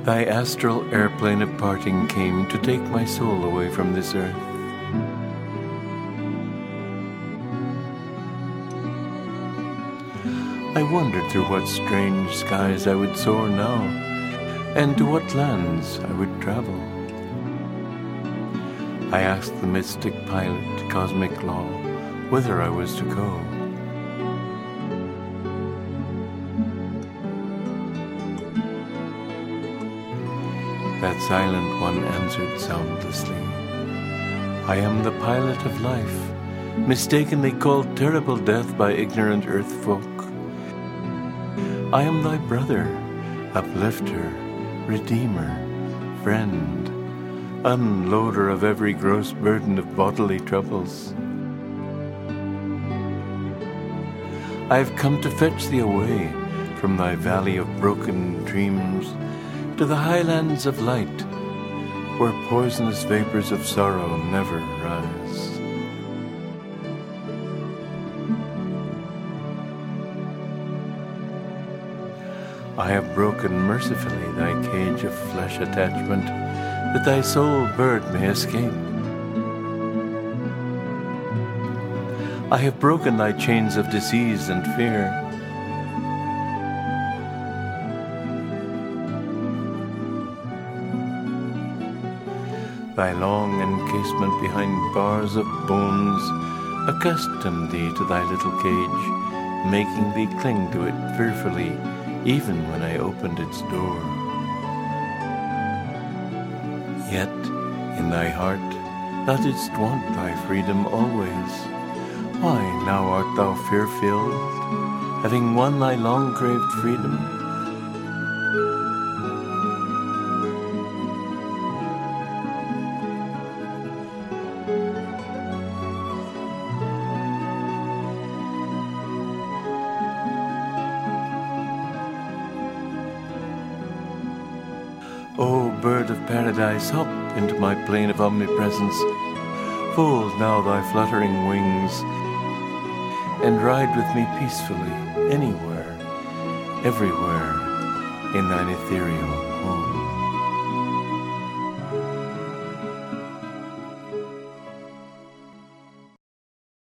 Thy astral airplane of parting came to take my soul away from this earth. I wondered through what strange skies I would soar now, and to what lands I would travel. I asked the mystic pilot, Cosmic Law, whither I was to go. That silent one answered soundlessly, I am the pilot of life, mistakenly called terrible death by ignorant earth folk. I am thy brother, uplifter, redeemer, friend, unloader of every gross burden of bodily troubles. I have come to fetch thee away from thy valley of broken dreams to the highlands of light, where poisonous vapors of sorrow never rise. I have broken mercifully thy cage of flesh attachment, that thy soul bird may escape. I have broken thy chains of disease and fear. Thy long encasement behind bars of bones accustomed thee to thy little cage, making thee cling to it fearfully, even when I opened its door. Yet, in thy heart, thou didst want thy freedom always. Why now art thou fear-filled, having won thy long-craved freedom? O bird of paradise, hop into my plane of omnipresence. Fold now thy fluttering wings, and ride with me peacefully, anywhere, everywhere, in thine ethereal home.